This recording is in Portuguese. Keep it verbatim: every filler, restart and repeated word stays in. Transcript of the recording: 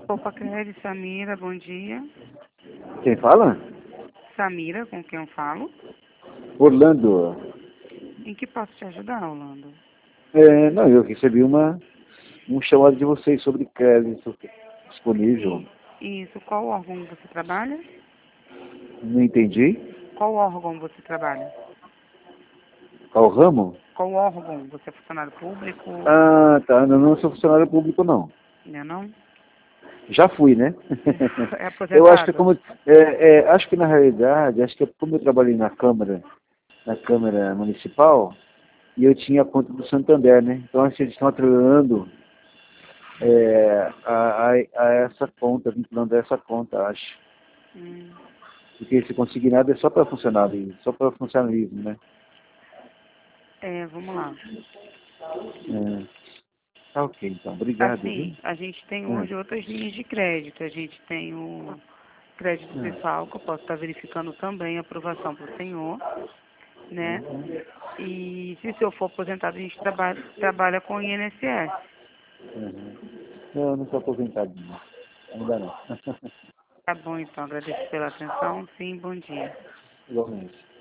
Opa, Cred, Samira, bom dia. Quem fala? Samira, com quem eu falo. Orlando. Em que posso te ajudar, Orlando? É, não, eu recebi uma, um chamado de vocês sobre crédito disponível. E, isso, qual órgão você trabalha? Não entendi. Qual órgão você trabalha? Qual ramo? Qual órgão? Você é funcionário público? Ah, tá. Eu não sou funcionário público, não. Não, não? Já fui, né? É Eu acho que aposentado? como é, é, acho que na realidade, acho que como eu trabalhei na Câmara, na Câmara Municipal, e eu tinha a conta do Santander, né? Então acho que eles estão atrelando é, a, a, a essa conta, vinculando a essa conta, acho. Hum. Porque esse consignado é só para funcionário, só para funcionalismo, né? É, vamos lá. É. Tá ok, então. Obrigado, viu? Assim, a gente tem É. hoje outras linhas de crédito. A gente tem o crédito É. pessoal, que eu posso estar verificando também a aprovação para o senhor, né? E se o senhor for aposentado, a gente trabalha, trabalha com o I N S S. Uhum. Não, eu não sou aposentado, não. Ainda não. Tá bom, então. Agradeço pela atenção. Sim, bom dia. Igualmente.